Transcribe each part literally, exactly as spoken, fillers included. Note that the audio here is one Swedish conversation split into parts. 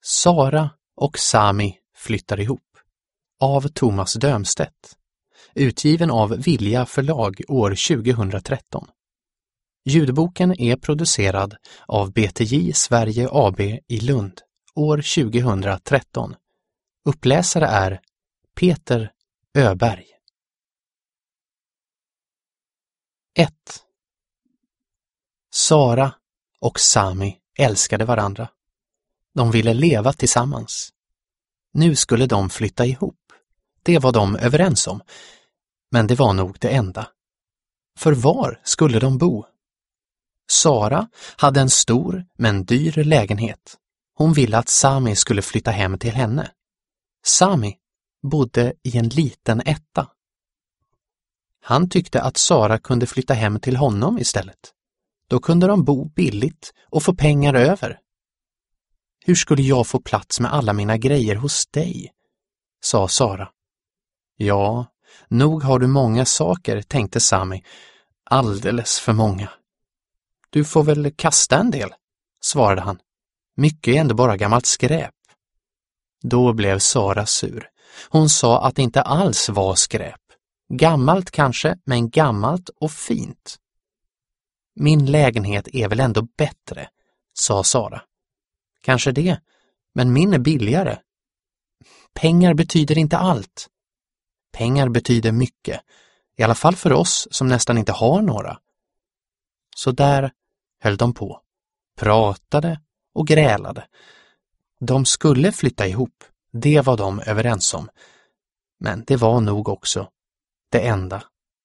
Sara och Sami flyttar ihop av Thomas Dömstedt, utgiven av Vilja förlag år tjugohundratretton. Ljudboken är producerad av B T J Sverige A B i Lund år tjugohundratretton. Uppläsare är Peter Öberg. ett. Sara och Sami älskade varandra. De ville leva tillsammans. Nu skulle de flytta ihop. Det var de överens om. Men det var nog det enda. För var skulle de bo? Sara hade en stor men dyr lägenhet. Hon ville att Sami skulle flytta hem till henne. Sami bodde i en liten etta. Han tyckte att Sara kunde flytta hem till honom istället. Då kunde de bo billigt och få pengar över. Hur skulle jag få plats med alla mina grejer hos dig? Sa Sara. Ja, nog har du många saker, tänkte Sami. Alldeles för många. Du får väl kasta en del, svarade han. Mycket är ändå bara gammalt skräp. Då blev Sara sur. Hon sa att det inte alls var skräp. Gammalt kanske, men gammalt och fint. Min lägenhet är väl ändå bättre, sa Sara. Kanske det, men min är billigare. Pengar betyder inte allt. Pengar betyder mycket, i alla fall för oss som nästan inte har några. Så där höll de på, pratade och grälade. De skulle flytta ihop, det var de överens om. Men det var nog också det enda.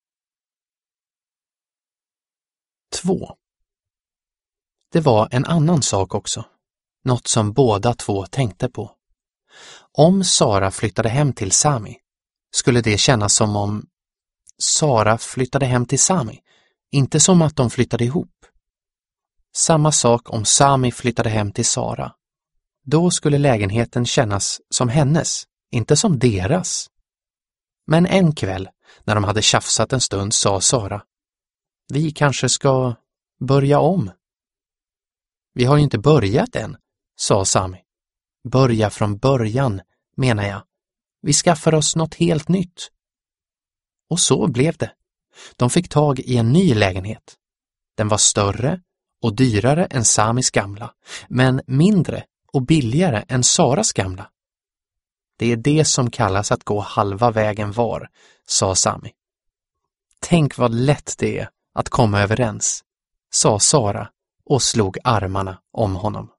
två. Det var en annan sak också. Något som båda två tänkte på. Om Sara flyttade hem till Sami skulle det kännas som om Sara flyttade hem till Sami, inte som att de flyttade ihop. Samma sak om Sami flyttade hem till Sara. Då skulle lägenheten kännas som hennes, inte som deras. Men en kväll, när de hade tjafsat en stund, sa Sara: Vi kanske ska börja om. Vi har ju inte börjat än, sa Sami. Börja från början, menar jag. Vi skaffar oss något helt nytt. Och så blev det. De fick tag i en ny lägenhet. Den var större och dyrare än Samis gamla, men mindre och billigare än Saras gamla. Det är det som kallas att gå halva vägen var, sa Sami. Tänk vad lätt det är att komma överens, sa Sara och slog armarna om honom.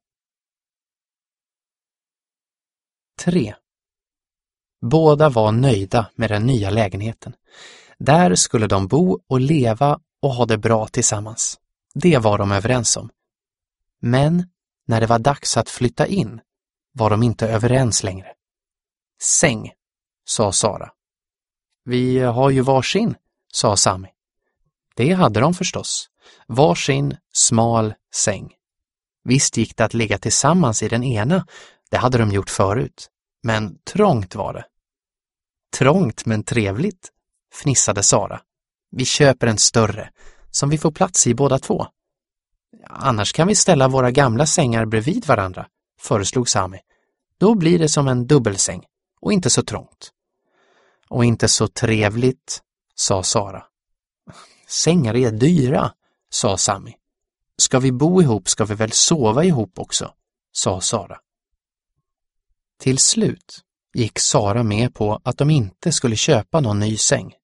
tre. Båda var nöjda med den nya lägenheten. Där skulle de bo och leva och ha det bra tillsammans. Det var de överens om. Men när det var dags att flytta in var de inte överens längre. Säng, sa Sara. Vi har ju varsin, sa Sami. Det hade de förstås. Varsin smal säng. Visst gick det att ligga tillsammans i den ena, det hade de gjort förut. Men trångt var det. Trångt men trevligt, fnissade Sara. Vi köper en större, som vi får plats i båda två. Annars kan vi ställa våra gamla sängar bredvid varandra, föreslog Sami. Då blir det som en dubbelsäng, och inte så trångt. Och inte så trevligt, sa Sara. Sängar är dyra, sa Sami. Ska vi bo ihop ska vi väl sova ihop också, sa Sara. Till slut gick Sara med på att de inte skulle köpa någon ny säng.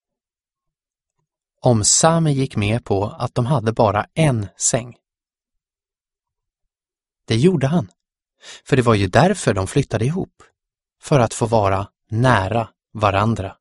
Om Sami gick med på att de hade bara en säng. Det gjorde han, för det var ju därför de flyttade ihop, för att få vara nära varandra.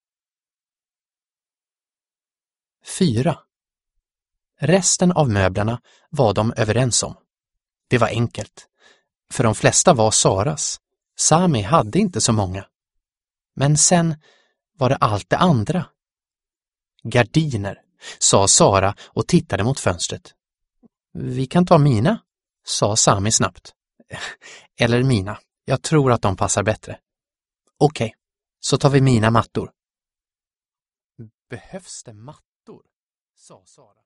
fyra. Resten av möblerna var de överens om. Det var enkelt, för de flesta var Saras. Sami hade inte så många. Men sen var det allt det andra. Gardiner, sa Sara och tittade mot fönstret. Vi kan ta mina, sa Sami snabbt. Eller mina, jag tror att de passar bättre. Okej, så tar vi mina mattor. Behövs det mattor, sa Sara.